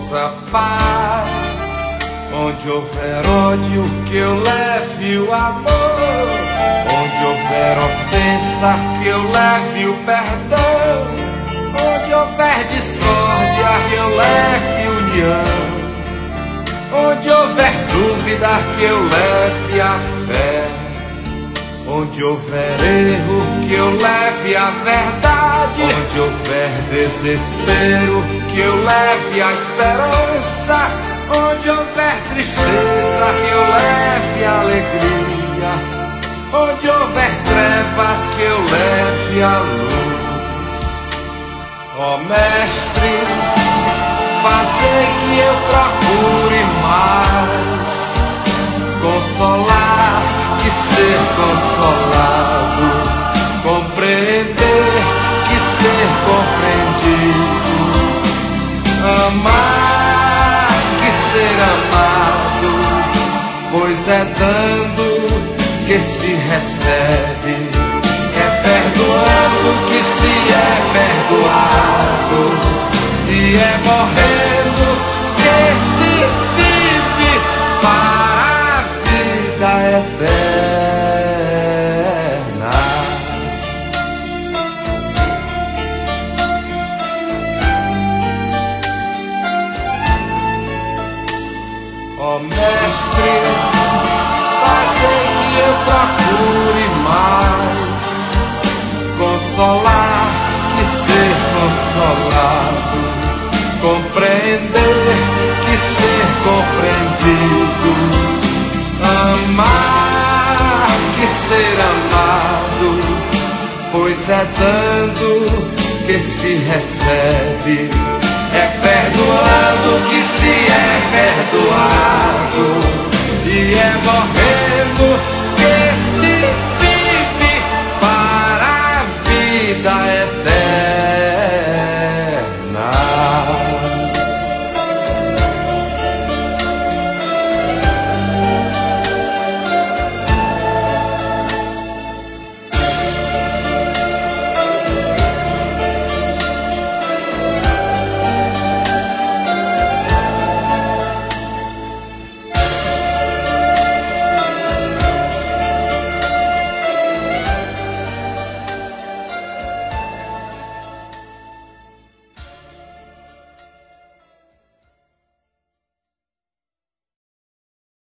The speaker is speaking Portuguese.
possa paz. Onde houver ódio, que eu leve o amor. Onde houver ofensa, que eu leve o perdão. Onde houver discórdia, que eu leve união. Onde houver dúvida, que eu leve a fé. Onde houver erro, que eu leve a verdade. Onde houver desespero, que eu leve a esperança. Onde houver tristeza, que eu leve a alegria. Onde houver trevas, que eu leve a luz. Ó Mestre, fazei que eu procure mais consolar que ser consolado, compreender que ser compreendido, amar que ser amado, pois é dando que se recebe, é perdoando que se é perdoado, e é morrendo que se vive para a vida eterna. Ó Mestre, fazei que eu procure mais consolar que ser consolado, compreender que ser compreendido, amar que ser amado, pois é dando que se recebe.